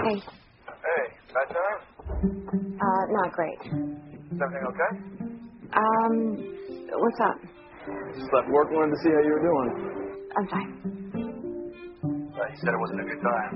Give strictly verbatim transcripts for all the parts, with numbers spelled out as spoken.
Hey. Hey, bad time? Uh, not great. Is everything okay? Um, what's up? Just left work, wanted to see how you were doing. I'm fine. Uh, you said it wasn't a good time.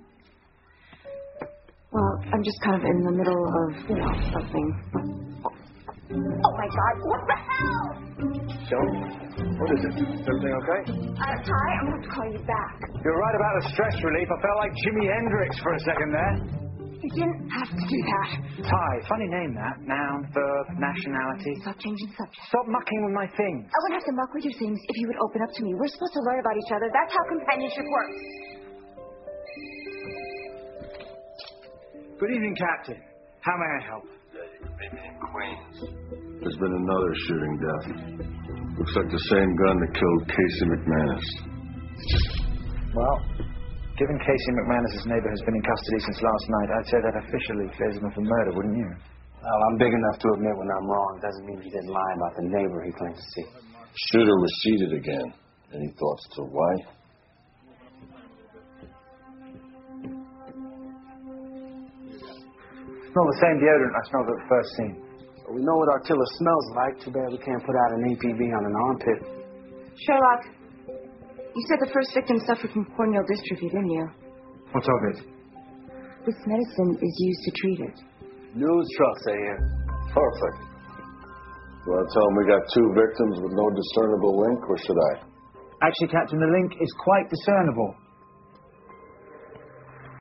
Well, I'm just kind of in the middle of, you know, something. Oh, my God. What the hell? So? What is it? Is everything okay? Uh, Ty, I'm going to have to call you back. You're right about the stress relief. I felt like Jimi Hendrix for a second there. You didn't have to do that. Ty, funny name that. Noun, verb, nationality. Stop changing subjects. Stop mucking with my things. I wouldn't have to muck with your things if you would open up to me. We're supposed to learn about each other. That's how companionship works. Good evening, Captain. How may I help? Maybe in Queens. There's been another shooting death. Looks like the same gun that killed Casey McManus. Well, given Casey McManus's neighbor has been in custody since last night, I'd say that officially clears him for murder, wouldn't you? Well, I'm big enough to admit when I'm wrong. Doesn't mean he didn't lie about the neighbor he claimed to see. Shooter receded again. Any thoughts to why? Smell the same deodorant I smelled at the first scene. We know what our killer smells like. Too bad we can't put out an A P B on an armpit. Sherlock, you said the first victim suffered from corneal dystrophy, didn't you? What of it? This medicine is used to treat it. News trucks are here. Perfect. Do I tell him we got two victims with no discernible link, or should I? Actually, Captain, the link is quite discernible.